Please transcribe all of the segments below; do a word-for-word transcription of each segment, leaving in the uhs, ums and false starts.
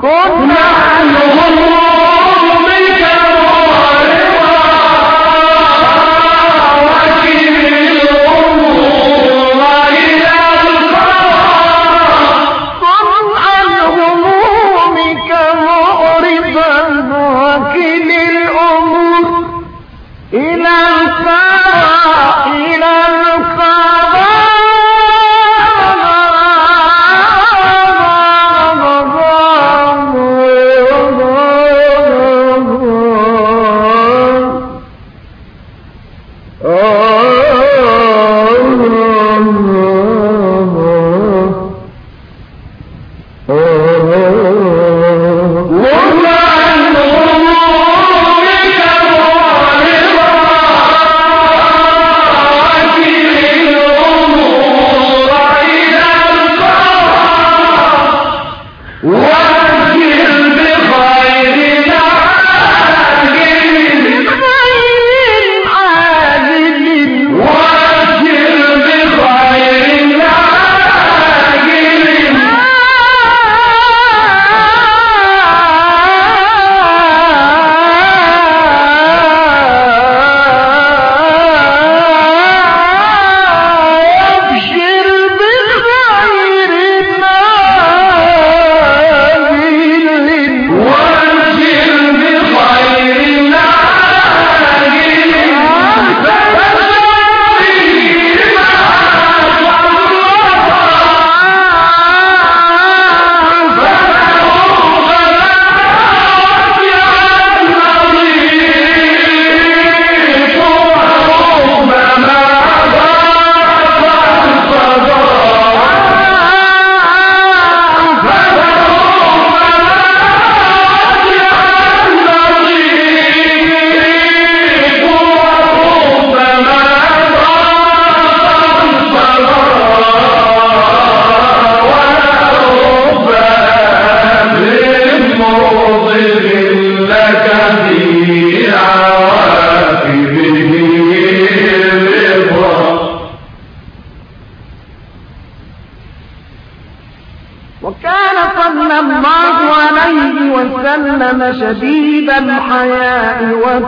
شديد الحياء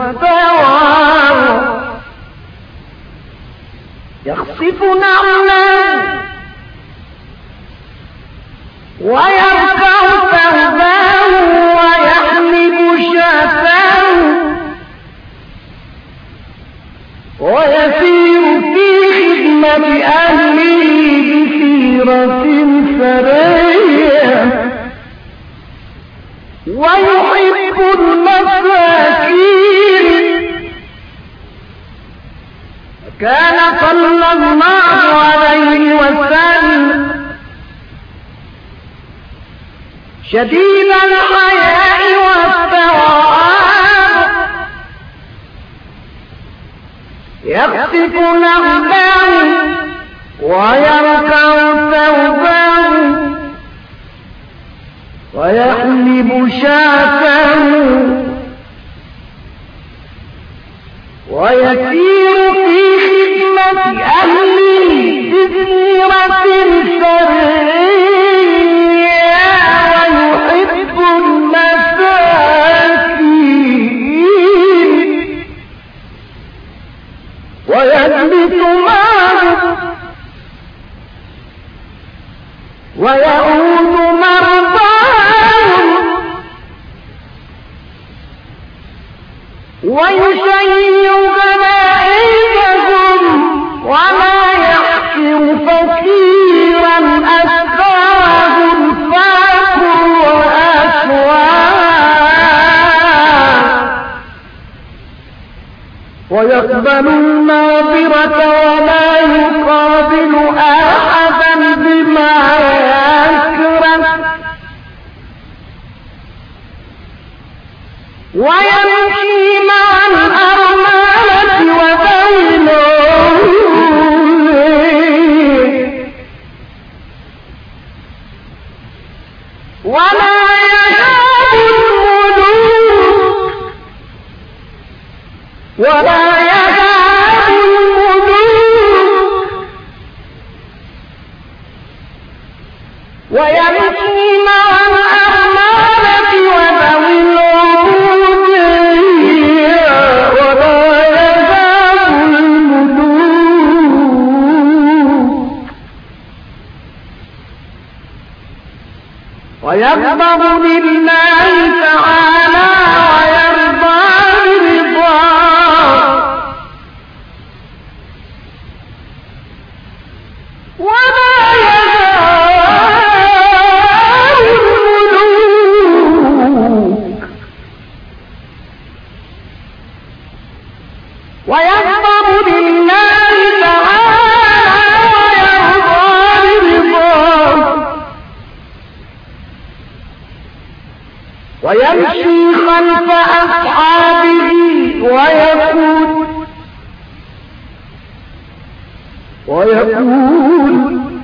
والتواضع يخصف نعله ويرفع ثوبه ويحلب شاته ويسير في خدمة أهله بسيرة سرية ويحب المساكين. كان صلى الله عليه وسلم شديد الحياء والتواضع يخصف نعله ويرفع ثوبه ويحلب شاته ويسير في خدمة أهله بسيرة سرية ويحب المساكين ويثبت ماله ويعود مرضاه ويشيع غنائمهم ولا يحقر فقيرا أسراه الفاقر وأسواه ويقبل الناظرة ولا يقابل أحدا بما يكره ويمشي مع الأرملة وذوي ولا يهاب الملوك ولا يهاب الملوك ويمشي مع الأرملة ويغضب لله تعالى ويرضى برضاه ولا يزال الملوك ويغضب لله تعالى ويرضى برضاه ويمشي خلف أصحابه ويقول ويقول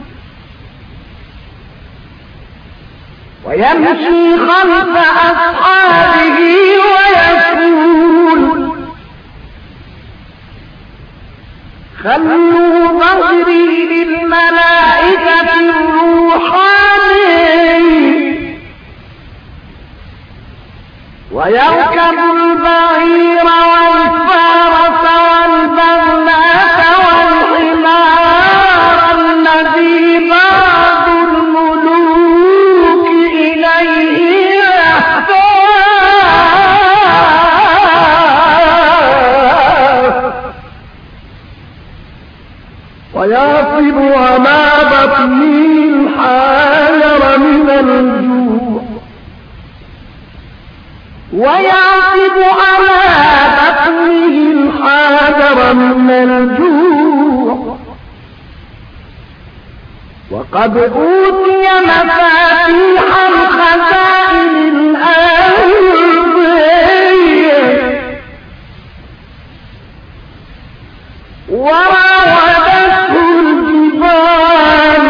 ويمشي خلف أصحابه ويقول خلوا ظهري للملائكة الروحاني ويركب البعير والفارس والبغلة والحمار الذي بعض الملوك إليه يحتاج ويصب على بطنه الحجر من الجوع ويعصب على بطنه الحجر من الجوع وقد أوتي مفاتيح الخزائن الأرضية وراودته الجبال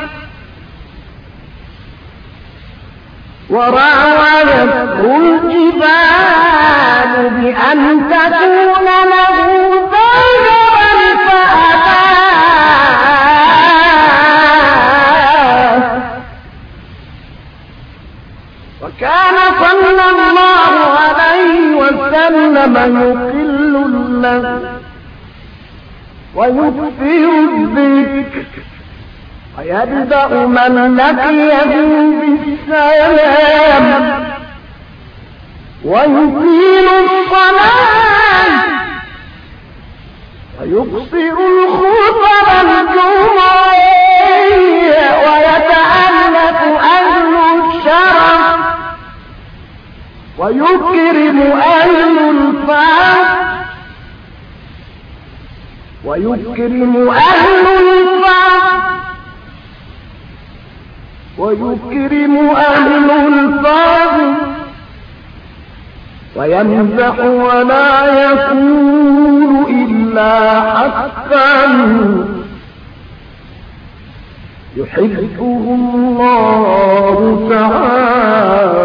وراودته الجبال بأن تكون له ذهبا فأبى وكان صلى الله عليه وسلم يقل اللذ ويكثر الذكر ويبدأ من لقيه بالسلام ويطيل الصلاة ويقصر الخطب الجمعية ويتألف أهل الشرف ويكرم أهل الفضل ويكرم أهل الفضل ويكرم أهل الفضل ويمزح ولا يقول إلا حقا يحبه الله تعالى